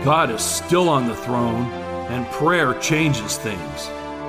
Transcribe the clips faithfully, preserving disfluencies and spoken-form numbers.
God is still on the throne, and prayer changes things.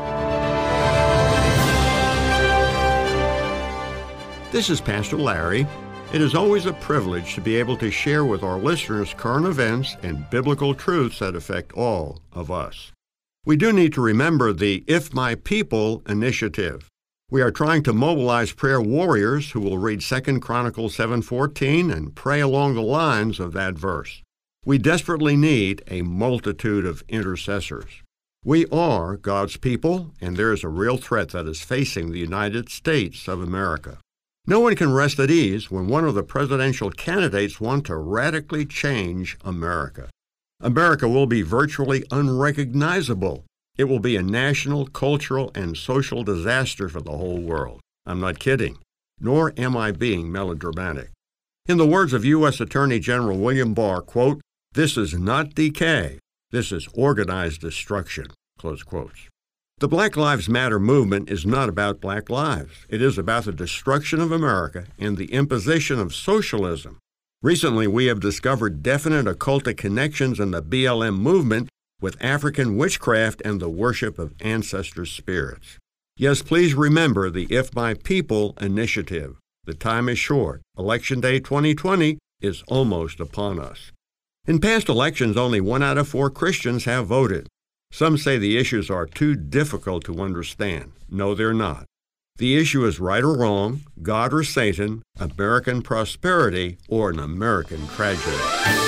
This is Pastor Larry. It is always a privilege to be able to share with our listeners current events and biblical truths that affect all of us. We do need to remember the If My People initiative. We are trying to mobilize prayer warriors who will read Second Chronicles seven fourteen and pray along the lines of that verse. We desperately need a multitude of intercessors. We are God's people, and there is a real threat that is facing the United States of America. No one can rest at ease when one of the presidential candidates want to radically change America. America will be virtually unrecognizable. It will be a national, cultural, and social disaster for the whole world. I'm not kidding, nor am I being melodramatic. In the words of U S Attorney General William Barr, quote, "This is not decay. This is organized destruction," close quotes. The Black Lives Matter movement is not about black lives. It is about the destruction of America and the imposition of socialism. Recently, we have discovered definite occultic connections in the B L M movement with African witchcraft and the worship of ancestor spirits. Yes, please remember the If My People initiative. The time is short. Election Day twenty twenty is almost upon us. In past elections, only one out of four Christians have voted. Some say the issues are too difficult to understand. No, they're not. The issue is right or wrong, God or Satan, American prosperity, or an American tragedy.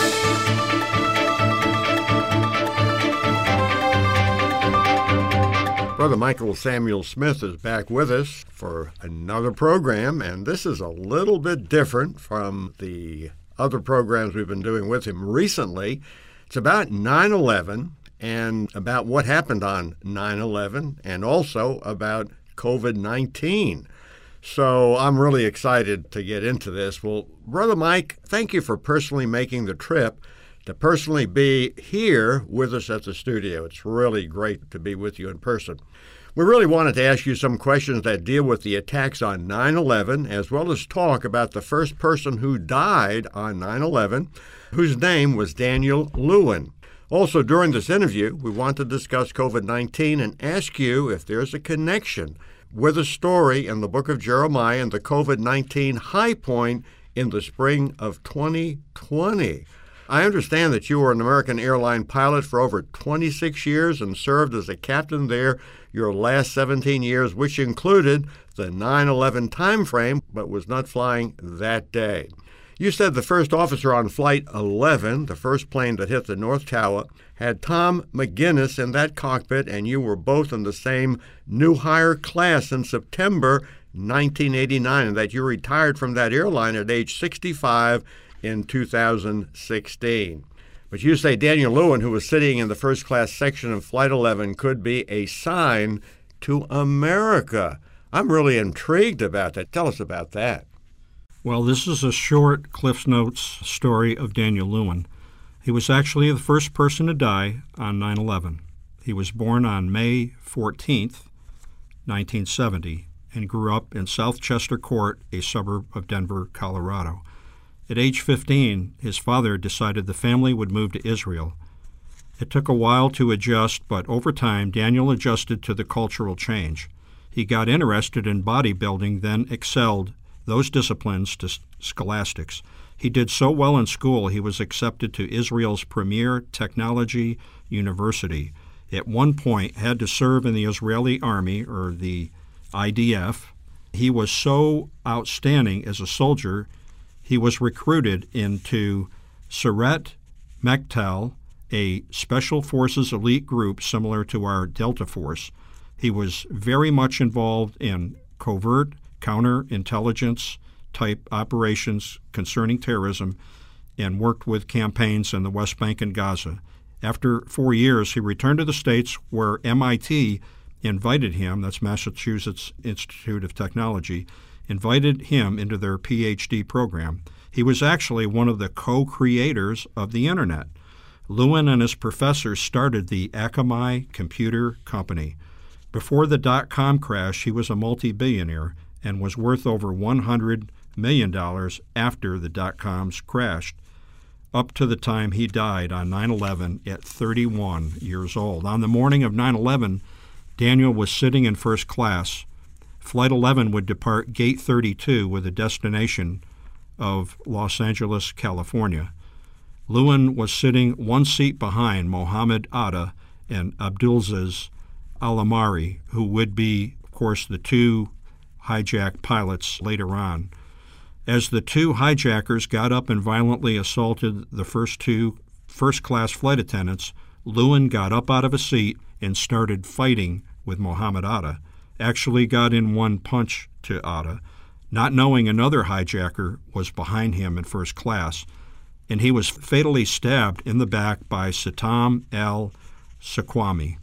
Brother Michael Samuel Smith is back with us for another program, and this is a little bit different from the other programs we've been doing with him recently. It's about nine eleven and about what happened on nine eleven and also about COVID nineteen. So I'm really excited to get into this. Well, Brother Mike, thank you for personally making the trip to personally be here with us at the studio. It's really great to be with you in person. We really wanted to ask you some questions that deal with the attacks on nine eleven, as well as talk about the first person who died on nine eleven, whose name was Daniel Lewin. Also, during this interview, we want to discuss COVID nineteen and ask you if there's a connection with a story in the book of Jeremiah and the COVID nineteen high point in the spring of twenty twenty. I understand that you were an American airline pilot for over twenty-six years and served as a captain there your last seventeen years, which included the nine eleven time frame, but was not flying that day. You said the first officer on Flight eleven, the first plane that hit the North Tower, had Tom McGinnis in that cockpit, and you were both in the same new hire class in September nineteen eighty-nine, and that you retired from that airline at age sixty-five in two thousand sixteen. But you say Daniel Lewin, who was sitting in the first class section of Flight eleven, could be a sign to America. I'm really intrigued about that. Tell us about that. Well, this is a short Cliff's Notes story of Daniel Lewin. He was actually the first person to die on nine eleven. He was born on May fourteenth, nineteen seventy, and grew up in South Chester Court, a suburb of Denver, Colorado. At age fifteen, his father decided the family would move to Israel. It took a while to adjust, but over time, Daniel adjusted to the cultural change. He got interested in bodybuilding, then excelled those disciplines to scholastics. He did so well in school, he was accepted to Israel's premier technology university. At one point, had to serve in the Israeli army, or the I D F. He was so outstanding as a soldier, he was recruited into Sayeret Machtal, a special forces elite group similar to our Delta Force. He was very much involved in covert counterintelligence type operations concerning terrorism and worked with campaigns in the West Bank and Gaza. After four years, he returned to the States, where M I T invited him, that's Massachusetts Institute of Technology, invited him into their P H D program. He was actually one of the co-creators of the Internet. Lewin and his professors started the Akamai Computer Company. Before the dot-com crash, he was a multi-billionaire and was worth over one hundred million dollars after the dot-coms crashed. up to the time he died on nine eleven at thirty-one years old. On the morning of nine eleven, Daniel was sitting in first class. Flight eleven would depart Gate thirty-two with a destination of Los Angeles, California. Lewin was sitting one seat behind Mohammed Atta and Abdulaziz Al-Amari, who would be, of course, the two hijacked pilots later on. As the two hijackers got up and violently assaulted the first two first-class flight attendants, Lewin got up out of a seat and started fighting with Mohammed Atta, actually got in one punch to Atta, not knowing another hijacker was behind him in first class, and he was fatally stabbed in the back by Satam al-Sakwami.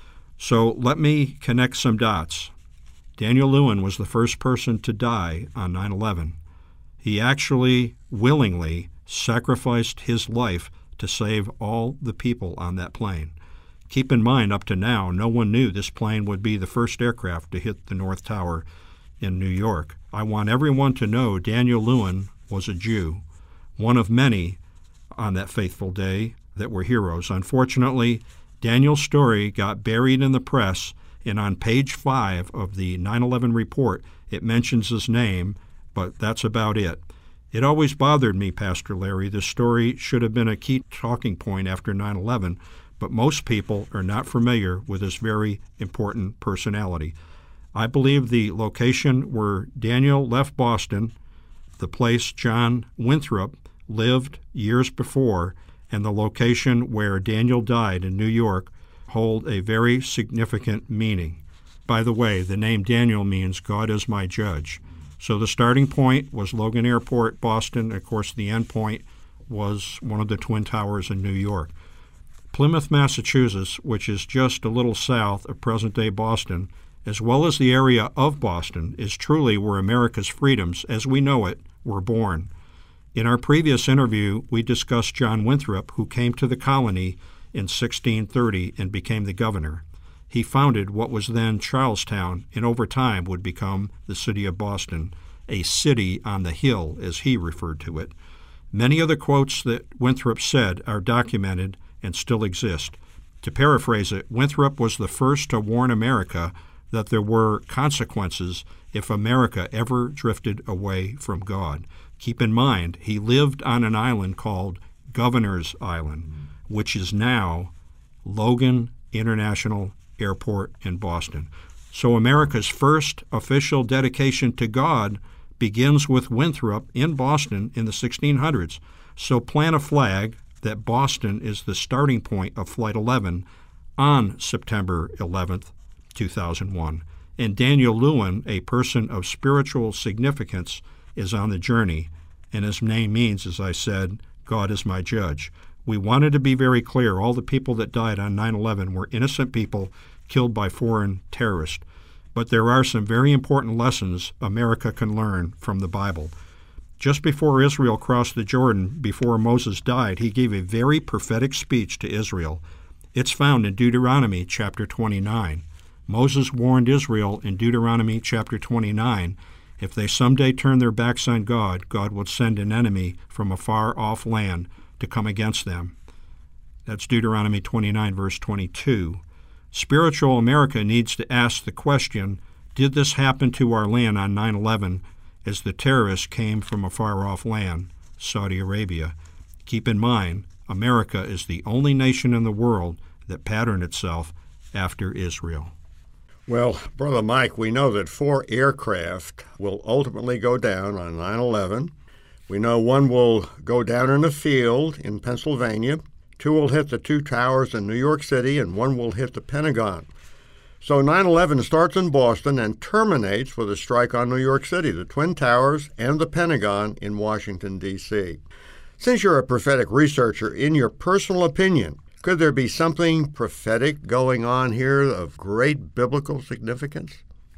So let me connect some dots. Daniel Lewin was the first person to die on nine eleven. He actually willingly sacrificed his life to save all the people on that plane. Keep in mind, up to now, no one knew this plane would be the first aircraft to hit the North Tower in New York. I want everyone to know Daniel Lewin was a Jew, one of many on that faithful day that were heroes. Unfortunately, Daniel's story got buried in the press, and on page five of the nine eleven report, it mentions his name, but that's about it. It always bothered me, Pastor Larry. This story should have been a key talking point after nine eleven, but most people are not familiar with this very important personality. I believe the location where Daniel left Boston, the place John Winthrop lived years before, and the location where Daniel died in New York hold a very significant meaning. By the way, the name Daniel means God is my judge. So the starting point was Logan Airport, Boston. Of course, the end point was one of the Twin Towers in New York. Plymouth, Massachusetts, which is just a little south of present-day Boston, as well as the area of Boston, is truly where America's freedoms, as we know it, were born. In our previous interview, we discussed John Winthrop, who came to the colony in sixteen thirty and became the governor. He founded what was then Charlestown, and over time would become the city of Boston, a city on the hill, as he referred to it. Many of the quotes that Winthrop said are documented and still exist. To paraphrase it, Winthrop was the first to warn America that there were consequences if America ever drifted away from God. Keep in mind, he lived on an island called Governor's Island, which is now Logan International Airport in Boston. So America's first official dedication to God begins with Winthrop in Boston in the sixteen hundreds. So plant a flag that Boston is the starting point of Flight eleven on September eleventh, two thousand one. And Daniel Lewin, a person of spiritual significance, is on the journey, and his name means, as I said, God is my judge. We wanted to be very clear. All the people that died on nine eleven were innocent people killed by foreign terrorists. But there are some very important lessons America can learn from the Bible. Just before Israel crossed the Jordan, before Moses died, he gave a very prophetic speech to Israel. It's found in Deuteronomy chapter twenty-nine. Moses warned Israel in Deuteronomy chapter twenty-nine, if they someday turn their backs on God, God would send an enemy from a far-off land to come against them. That's Deuteronomy twenty-nine, verse twenty-two. Spiritual America needs to ask the question, did this happen to our land on nine eleven as the terrorists came from a far-off land, Saudi Arabia? Keep in mind, America is the only nation in the world that patterned itself after Israel. Well, Brother Mike, we know that four aircraft will ultimately go down on nine eleven. We know one will go down in a field in Pennsylvania, two will hit the two towers in New York City, and one will hit the Pentagon. So nine eleven starts in Boston and terminates with a strike on New York City, the Twin Towers, and the Pentagon in Washington, D C Since you're a prophetic researcher, in your personal opinion, could there be something prophetic going on here of great biblical significance?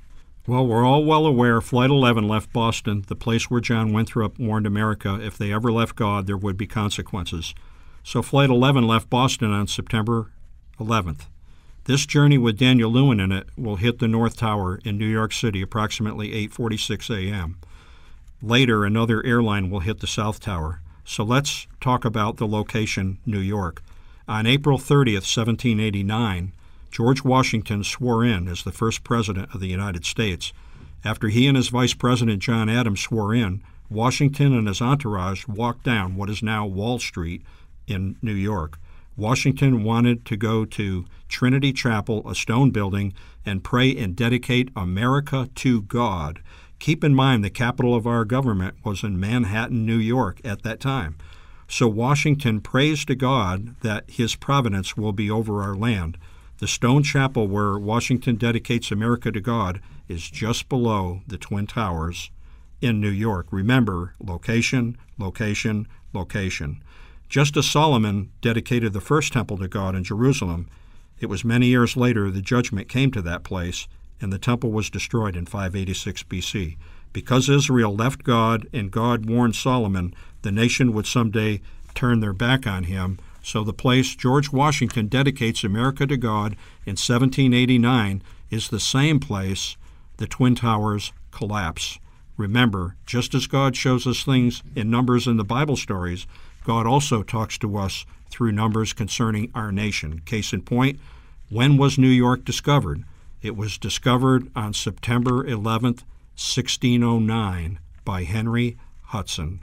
Well, we're all well aware Flight eleven left Boston, the place where John Winthrop warned America if they ever left God, there would be consequences. So Flight eleven left Boston on September eleventh. This journey with Daniel Lewin in it will hit the North Tower in New York City approximately eight forty-six a.m. Later, another airline will hit the South Tower. So let's talk about the location, New York. On April thirtieth, seventeen eighty-nine, George Washington swore in as the first president of the United States. After he and his vice president John Adams swore in, Washington and his entourage walked down what is now Wall Street in New York. Washington wanted to go to Trinity Chapel, a stone building, and pray and dedicate America to God. Keep in mind the capital of our government was in Manhattan, New York at that time. So Washington prays to God that his providence will be over our land. The stone chapel where Washington dedicates America to God is just below the Twin Towers in New York. Remember, location, location, location. Just as Solomon dedicated the first temple to God in Jerusalem, it was many years later the judgment came to that place, and the temple was destroyed in five eighty-six B C. Because Israel left God and God warned Solomon the nation would someday turn their back on him, so the place George Washington dedicates America to God in seventeen eighty-nine is the same place the Twin Towers collapse. Remember, just as God shows us things in numbers in the Bible stories, God also talks to us through numbers concerning our nation. Case in point, when was New York discovered? It was discovered on September eleventh, sixteen oh nine by Henry Hudson.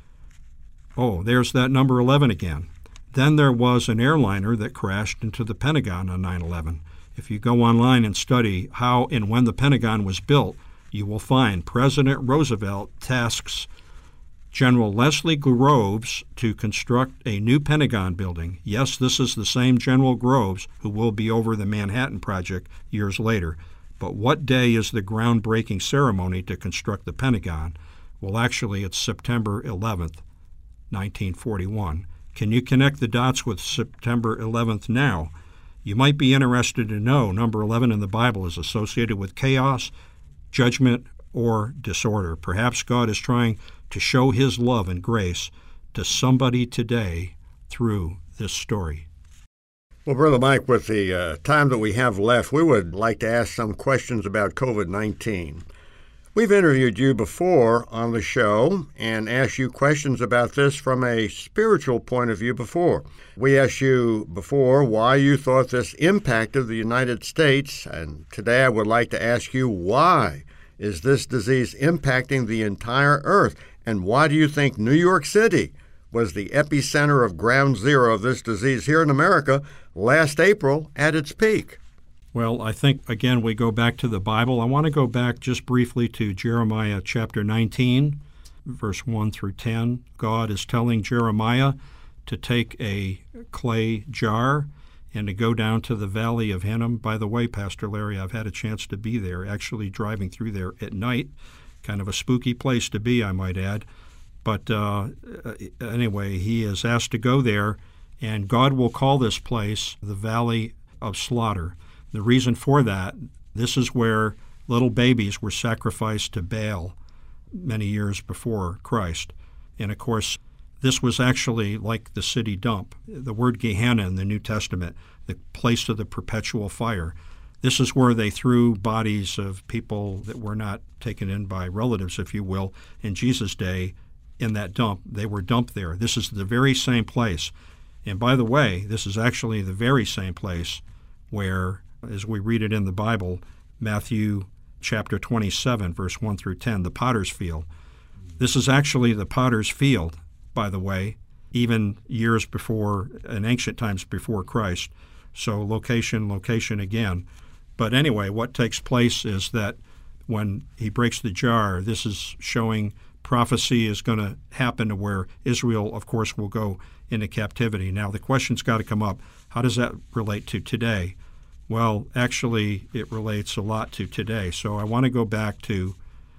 Oh, there's that number eleven again. Then there was an airliner that crashed into the Pentagon on nine eleven. If you go online and study how and when the Pentagon was built, you will find President Roosevelt tasks General Leslie Groves to construct a new Pentagon building. Yes, this is the same General Groves who will be over the Manhattan Project years later. But what day is the groundbreaking ceremony to construct the Pentagon? Well, actually, it's September eleventh, nineteen forty-one. Can you connect the dots with September eleventh now? You might be interested to know number eleven in the Bible is associated with chaos, judgment, or disorder. Perhaps God is trying to show his love and grace to somebody today through this story. Well, Brother Mike, with the uh, time that we have left, we would like to ask some questions about COVID nineteen. We've interviewed you before on the show and asked you questions about this from a spiritual point of view before. We asked you before why you thought this impacted the United States, and today I would like to ask you why is this disease impacting the entire earth, and why do you think New York City was the epicenter of ground zero of this disease here in America last April at its peak? Well, I think, again, we go back to the Bible. I want to go back just briefly to Jeremiah chapter nineteen, verse one through ten. God is telling Jeremiah to take a clay jar and to go down to the Valley of Hinnom. By the way, Pastor Larry, I've had a chance to be there, actually driving through there at night. Kind of a spooky place to be, I might add. But uh, anyway, he is asked to go there, and God will call this place the Valley of Slaughter. The reason for that, this is where little babies were sacrificed to Baal many years before Christ. And of course, this was actually like the city dump. The word Gehenna in the New Testament, the place of the perpetual fire. This is where they threw bodies of people that were not taken in by relatives, if you will, in Jesus' day in that dump. They were dumped there. This is the very same place. And by the way, this is actually the very same place where, as we read it in the Bible, Matthew chapter twenty-seven, verse one through ten, the potter's field. This is actually the potter's field, by the way, even years before, in ancient times before Christ. So location, location again. But anyway, what takes place is that when he breaks the jar, this is showing prophecy is going to happen to where Israel, of course, will go into captivity. Now, the question's got to come up, how does that relate to today? Well, actually, it relates a lot to today. So I want to go back to,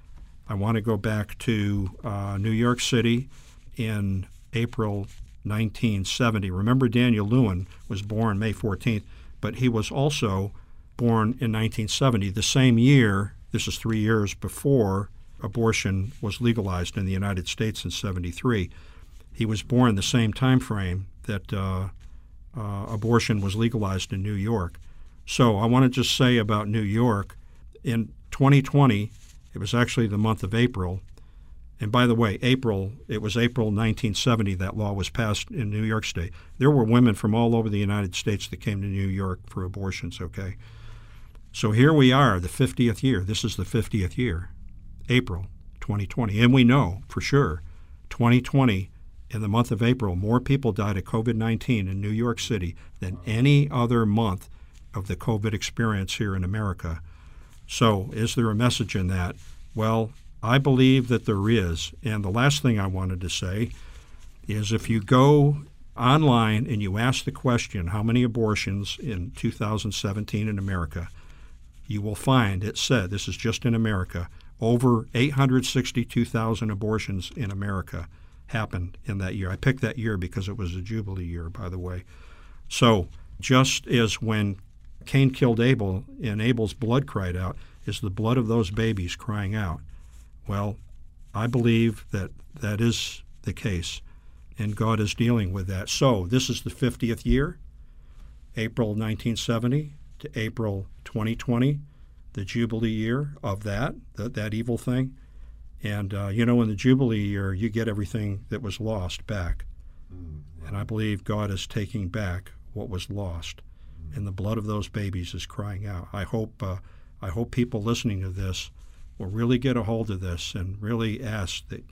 I want to go back to uh, New York City in April nineteen seventy. Remember, Daniel Lewin was born May fourteenth, but he was also born in nineteen seventy, the same year. This is three years before abortion was legalized in the United States in seventy-three. He was born the same time frame that uh, uh, abortion was legalized in New York. So I want to just say about New York, in twenty twenty, it was actually the month of April, And by the way, April, it was April nineteen seventy that law was passed in New York State. There were women from all over the United States that came to New York for abortions, okay? So here we are, the fiftieth year. This is the fiftieth year, April twenty twenty. And we know for sure, twenty twenty, in the month of April, more people died of COVID nineteen in New York City than any other month of the COVID experience here in America. So is there a message in that? Well, I believe that there is. And the last thing I wanted to say is if you go online and you ask the question, how many abortions in two thousand seventeen in America, you will find it said, this is just in America, over eight hundred sixty-two thousand abortions in America happened in that year. I picked that year because it was a Jubilee year, by the way. So just as when Cain killed Abel and Abel's blood cried out, is the blood of those babies crying out? Well, I believe that that is the case, and God is dealing with that. So this is the fiftieth year, April nineteen seventy to April twenty twenty, the Jubilee year of that, that, that evil thing. And, uh, you know, in the Jubilee year, you get everything that was lost back. Mm, wow. And I believe God is taking back what was lost, mm. and the blood of those babies is crying out. I hope, uh, I hope people listening to this will really get a hold of this and really ask that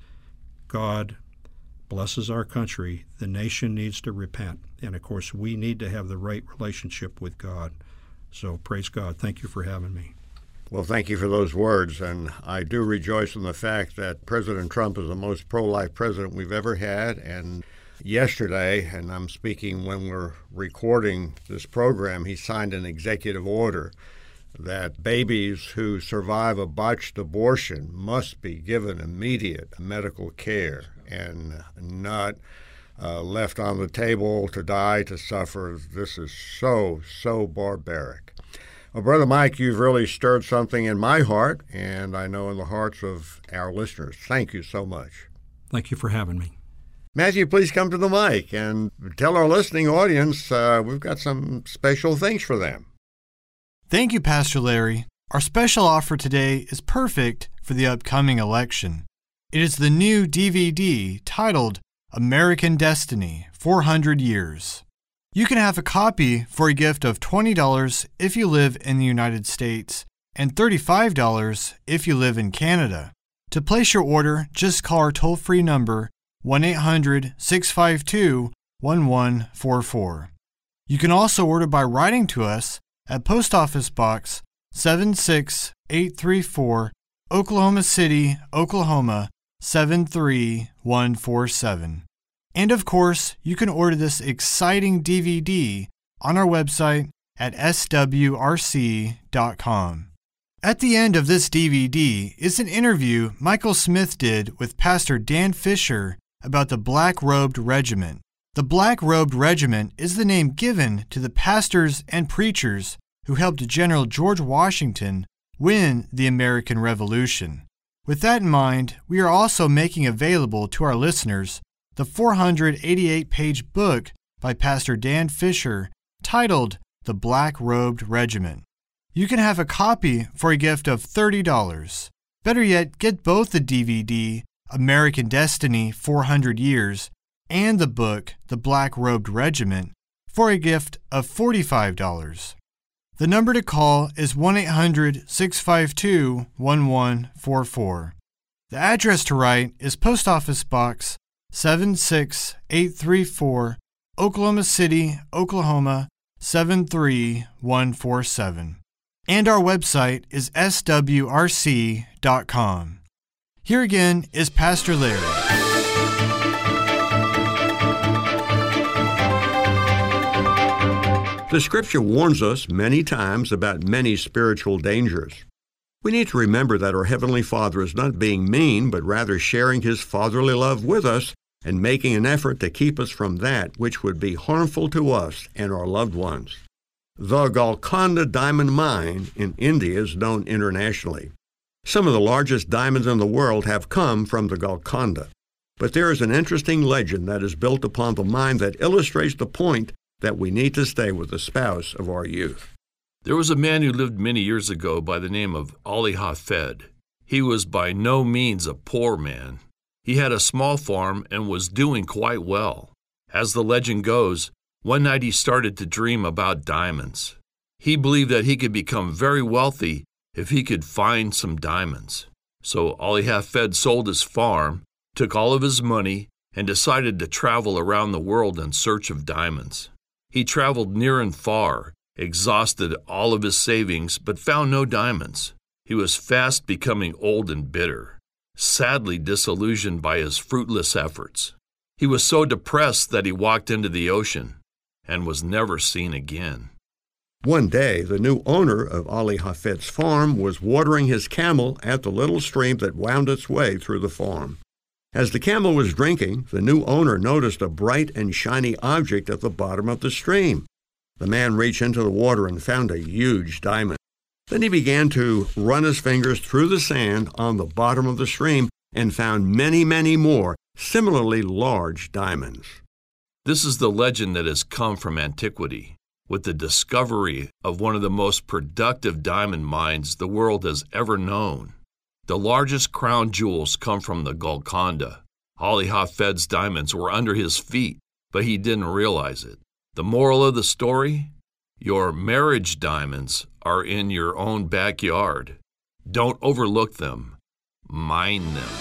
God blesses our country. The nation needs to repent. And, of course, we need to have the right relationship with God. So praise God. Thank you for having me. Well, thank you for those words. And I do rejoice in the fact that President Trump is the most pro-life president we've ever had. And yesterday, and I'm speaking when we're recording this program, he signed an executive order that babies who survive a botched abortion must be given immediate medical care and not uh, left on the table to die, to suffer. This is so, so barbaric. Well, Brother Mike, you've really stirred something in my heart, and I know in the hearts of our listeners. Thank you so much. Thank you for having me. Matthew, please come to the mic and tell our listening audience uh, we've got some special things for them. Thank you, Pastor Larry. Our special offer today is perfect for the upcoming election. It is the new D V D titled American Destiny, four hundred years. You can have a copy for a gift of twenty dollars if you live in the United States and thirty-five dollars if you live in Canada. To place your order, just call our toll-free number one eight hundred, six five two, one one four four. You can also order by writing to us at Post Office Box seven six eight three four, Oklahoma City, Oklahoma seven three one four seven. And of course, you can order this exciting D V D on our website at S W R C dot com. At the end of this D V D is an interview Michael Smith did with Pastor Dan Fisher about the Black Robed Regiment. The Black Robed Regiment is the name given to the pastors and preachers who helped General George Washington win the American Revolution. With that in mind, we are also making available to our listeners the four hundred eighty-eight page book by Pastor Dan Fisher titled The Black Robed Regiment. You can have a copy for a gift of thirty dollars. Better yet, get both the D V D, American Destiny, four hundred years, and the book, The Black Robed Regiment, for a gift of forty-five dollars. The number to call is one eight hundred, six five two, one one four four. The address to write is Post Office Box seven six eight three four, Oklahoma City, Oklahoma seven three one four seven. And our website is S W R C dot com. Here again is Pastor Larry. The Scripture warns us many times about many spiritual dangers. We need to remember that our Heavenly Father is not being mean, but rather sharing His fatherly love with us and making an effort to keep us from that which would be harmful to us and our loved ones. The Golconda Diamond Mine in India is known internationally. Some of the largest diamonds in the world have come from the Golconda. But there is an interesting legend that is built upon the mine that illustrates the point that we need to stay with the spouse of our youth. There was a man who lived many years ago by the name of Ali Hafed. He was by no means a poor man. He had a small farm and was doing quite well. As the legend goes, one night he started to dream about diamonds. He believed that he could become very wealthy if he could find some diamonds. So Ollie Hafed sold his farm, took all of his money, and decided to travel around the world in search of diamonds. He traveled near and far, exhausted all of his savings, but found no diamonds. He was fast becoming old and bitter, sadly disillusioned by his fruitless efforts. He was so depressed that he walked into the ocean and was never seen again. One day, the new owner of Ollie Hafed's farm was watering his camel at the little stream that wound its way through the farm. As the camel was drinking, the new owner noticed a bright and shiny object at the bottom of the stream. The man reached into the water and found a huge diamond. Then he began to run his fingers through the sand on the bottom of the stream and found many, many more similarly large diamonds. This is the legend that has come from antiquity, with the discovery of one of the most productive diamond mines the world has ever known. The largest crown jewels come from the Golconda. Ollie Hafed's diamonds were under his feet, but he didn't realize it. The moral of the story? Your marriage diamonds are in your own backyard. Don't overlook them. Mine them.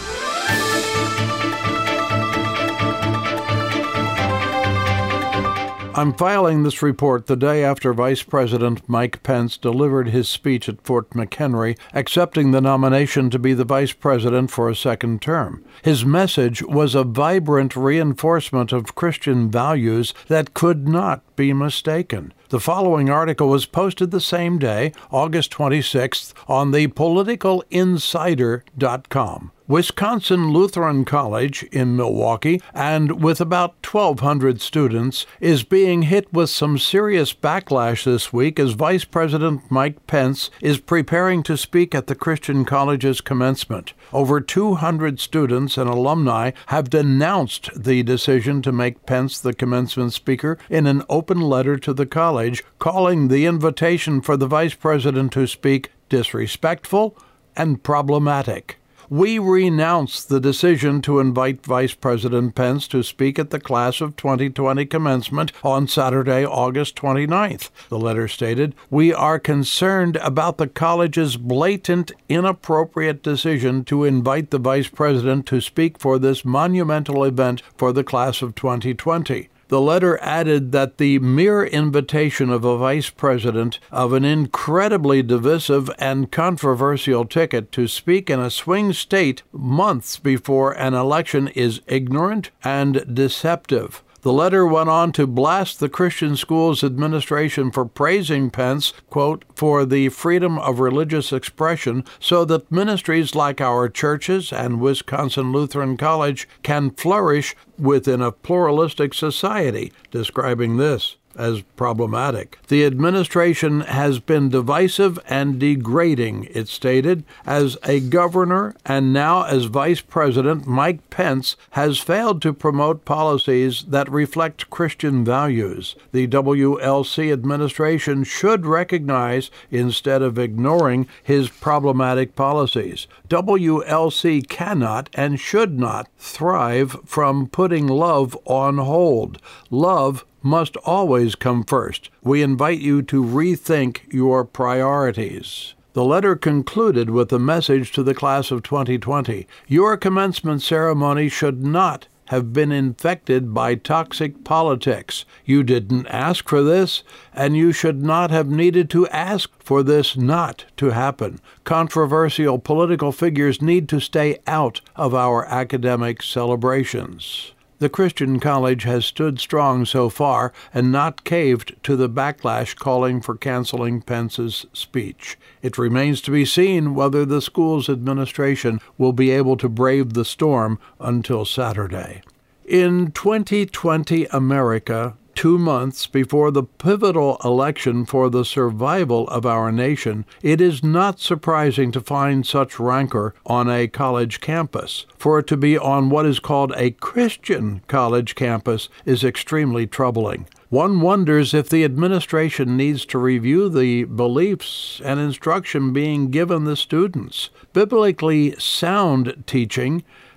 I'm filing this report the day after Vice President Mike Pence delivered his speech at Fort McHenry, accepting the nomination to be the Vice President for a second term. His message was a vibrant reinforcement of Christian values that could not be mistaken. The following article was posted the same day, August twenty-sixth, on the political insider dot com. Wisconsin Lutheran College in Milwaukee, and with about twelve hundred students, is being hit with some serious backlash this week as Vice President Mike Pence is preparing to speak at the Christian college's commencement. Over two hundred students and alumni have denounced the decision to make Pence the commencement speaker in an open letter to the college, calling the invitation for the vice president to speak disrespectful and problematic. We renounce the decision to invite Vice President Pence to speak at the class of twenty twenty commencement on Saturday, August twenty-ninth. The letter stated, "We are concerned about the college's blatant, inappropriate decision to invite the Vice President to speak for this monumental event for the class of twenty twenty. The letter added that the mere invitation of a vice president of an incredibly divisive and controversial ticket to speak in a swing state months before an election is ignorant and deceptive. The letter went on to blast the Christian Schools Administration for praising Pence, quote, for the freedom of religious expression so that ministries like our churches and Wisconsin Lutheran College can flourish within a pluralistic society, describing this as problematic. The administration has been divisive and degrading, it stated. As a governor and now as vice president, Mike Pence has failed to promote policies that reflect Christian values. The W L C administration should recognize, instead of ignoring, his problematic policies. W L C cannot and should not thrive from putting love on hold. Love must always come first. We invite you to rethink your priorities." The letter concluded with a message to the class of twenty twenty. Your commencement ceremony should not have been infected by toxic politics. You didn't ask for this, and you should not have needed to ask for this not to happen. Controversial political figures need to stay out of our academic celebrations. The Christian College has stood strong so far and not caved to the backlash calling for canceling Pence's speech. It remains to be seen whether the school's administration will be able to brave the storm until Saturday. In twenty twenty America, two months before the pivotal election for the survival of our nation, it is not surprising to find such rancor on a college campus. For it to be on what is called a Christian college campus is extremely troubling. One wonders if the administration needs to review the beliefs and instruction being given the students. Biblically sound teaching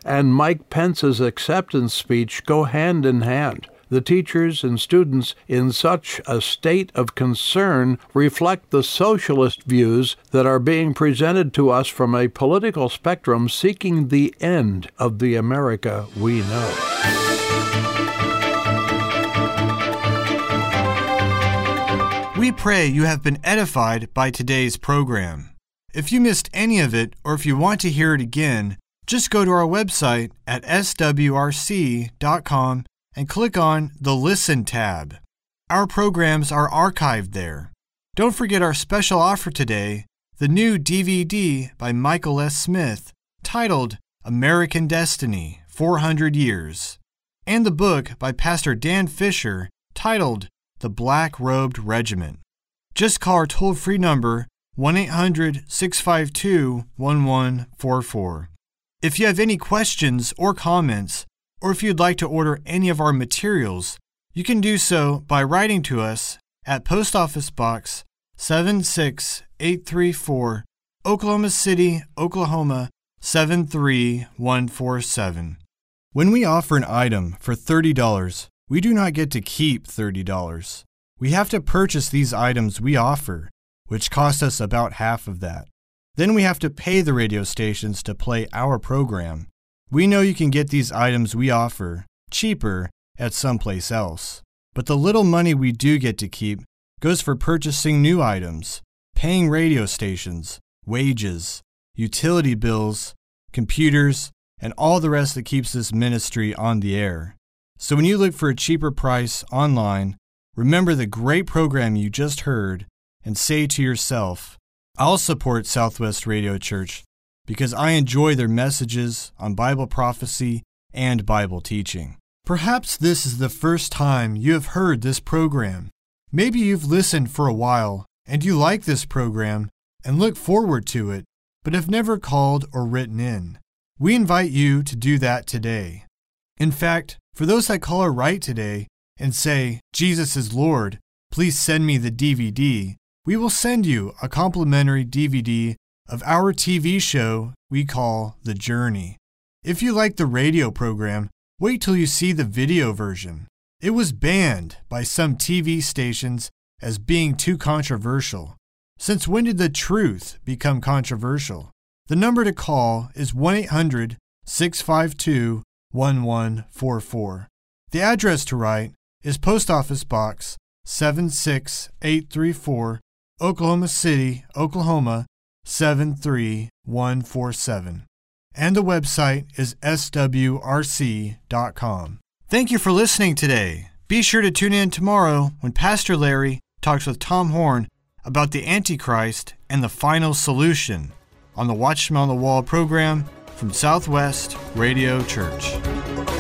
and Mike Pence's acceptance speech go hand in hand. The teachers and students in such a state of concern reflect the socialist views that are being presented to us from a political spectrum seeking the end of the America we know. We pray you have been edified by today's program. If you missed any of it, or if you want to hear it again, just go to our website at s w r c dot com and click on the Listen tab. Our programs are archived there. Don't forget our special offer today, the new D V D by Michael S. Smith, titled American Destiny, four hundred years, and the book by Pastor Dan Fisher, titled The Black-Robed Regiment. Just call our toll-free number, one eight hundred, six five two, one one four four. If you have any questions or comments, or if you'd like to order any of our materials, you can do so by writing to us at Post Office Box seven six eight three four, Oklahoma City, Oklahoma seven three one four seven. When we offer an item for thirty dollars, we do not get to keep thirty dollars. We have to purchase these items we offer, which cost us about half of that. Then we have to pay the radio stations to play our program. We know you can get these items we offer cheaper at someplace else, but the little money we do get to keep goes for purchasing new items, paying radio stations, wages, utility bills, computers, and all the rest that keeps this ministry on the air. So when you look for a cheaper price online, remember the great program you just heard and say to yourself, I'll support Southwest Radio Church because I enjoy their messages on Bible prophecy and Bible teaching. Perhaps this is the first time you have heard this program. Maybe you've listened for a while and you like this program and look forward to it, but have never called or written in. We invite you to do that today. In fact, for those that call or write today and say, Jesus is Lord, please send me the D V D, we will send you a complimentary D V D of our T V show we call The Journey. If you like the radio program, wait till you see the video version. It was banned by some T V stations as being too controversial. Since when did the truth become controversial? The number to call is one eight hundred, six five two, one one four four. The address to write is Post Office Box seven six eight three four, Oklahoma City, Oklahoma seven three one four seven. And the website is s w r c dot com. Thank you for listening today. Be sure to tune in tomorrow when Pastor Larry talks with Tom Horn about the Antichrist and the final solution on the Watchman on the Wall program from Southwest Radio Church.